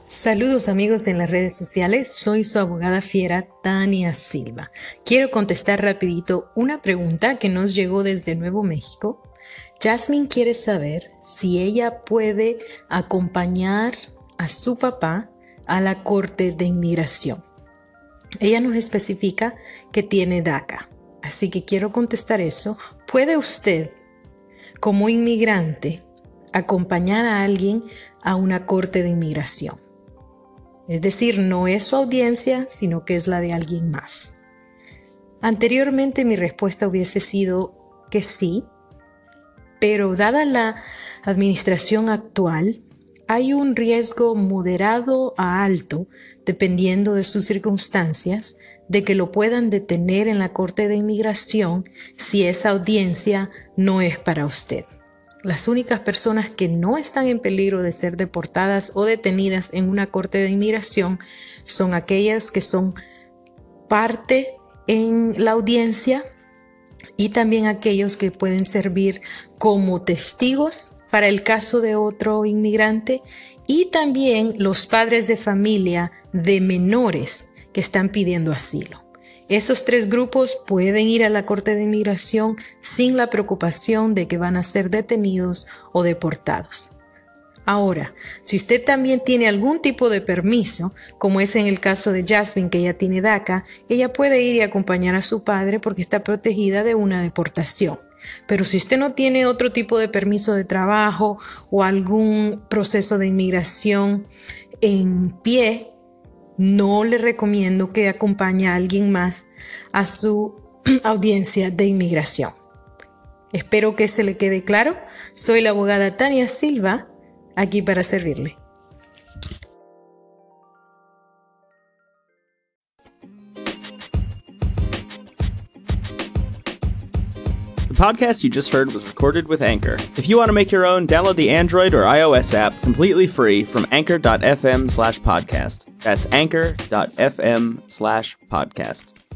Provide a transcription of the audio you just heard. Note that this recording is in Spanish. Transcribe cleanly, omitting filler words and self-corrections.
Saludos amigos en las redes sociales, soy su abogada fiera Tania Silva. Quiero contestar rapidito una pregunta que nos llegó desde Nuevo México. Jasmine quiere saber si ella puede acompañar a su papá a la Corte de Inmigración. Ella nos especifica que tiene DACA, así que quiero contestar eso. ¿Puede usted, como inmigrante, acompañar a alguien a una Corte de Inmigración? Es decir, no es su audiencia, sino que es la de alguien más. Anteriormente mi respuesta hubiese sido que sí, pero dada la administración actual, hay un riesgo moderado a alto, dependiendo de sus circunstancias, de que lo puedan detener en la Corte de Inmigración si esa audiencia no es para usted. Las únicas personas que no están en peligro de ser deportadas o detenidas en una corte de inmigración son aquellas que son parte en la audiencia y también aquellos que pueden servir como testigos para el caso de otro inmigrante y también los padres de familia de menores que están pidiendo asilo. Esos tres grupos pueden ir a la Corte de Inmigración sin la preocupación de que van a ser detenidos o deportados. Ahora, si usted también tiene algún tipo de permiso, como es en el caso de Jasmine, que ella tiene DACA, ella puede ir y acompañar a su padre porque está protegida de una deportación. Pero si usted no tiene otro tipo de permiso de trabajo o algún proceso de inmigración en pie, no le recomiendo que acompañe a alguien más a su audiencia de inmigración. Espero que se le quede claro. Soy la abogada Tania Silva, aquí para servirle. The podcast you just heard was recorded with Anchor. If you want to make your own, download the Android or iOS app completely free from anchor.fm/podcast. That's anchor.fm/podcast.